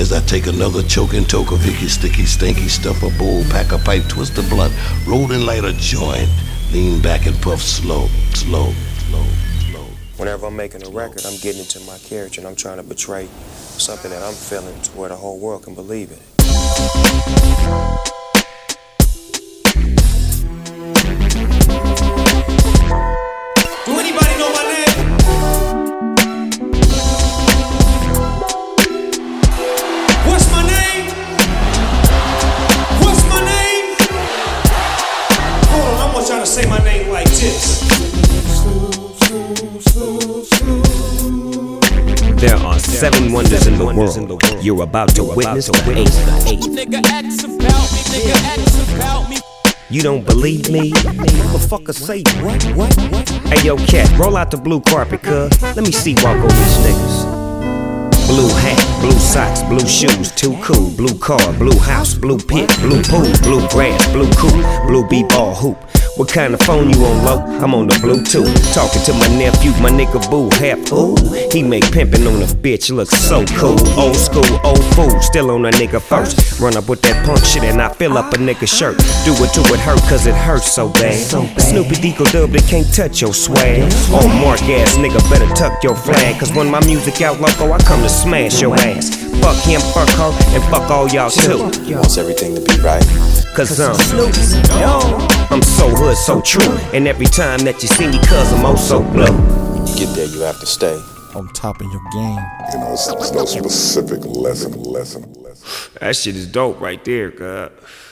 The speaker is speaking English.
as I take another choking toke of icky, sticky, stinky, stuff a bowl, pack a pipe, twist a blunt, roll and light a joint, lean back and puff slow. Whenever I'm making a record, I'm getting into my character and I'm trying to portray something that I'm feeling to where the whole world can believe it. Do anybody know my name? What's my name? What's my name? Hold on, I want y'all to say my name like this. There are 7 wonders in the world. You're about to witness the 8th. Nigga X about me, nigga X about me. You don't believe me? Motherfucker say what? Hey yo, cat, roll out the blue carpet, cuz. Let me see walk on these niggas. Blue hat, blue socks, blue shoes, too cool. Blue car, blue house, blue pit, blue pool, blue grass, blue coupe, blue b-ball hoop. What kind of phone you on, low? I'm on the Bluetooth. Talking to my nephew, my nigga boo, half ooh. He make pimpin' on a bitch look so cool. Old school, old fool, still on a nigga first. Run up with that punk shit and I fill up a nigga shirt. Do it to it hurt cause it hurts so bad. Snoopy Deagle Dub, they can't touch your swag. Oh, mark ass nigga, better tuck your flag. Cause when my music out loco, I come to smash your ass. Fuck him, fuck her, and fuck all y'all too. Wants everything to be right. Cause I'm so hood, so true. And every time that you see me, cuz I'm oh so blue. Get there, you have to stay on top of your game. You know, it's no specific lesson. That shit is dope right there, God.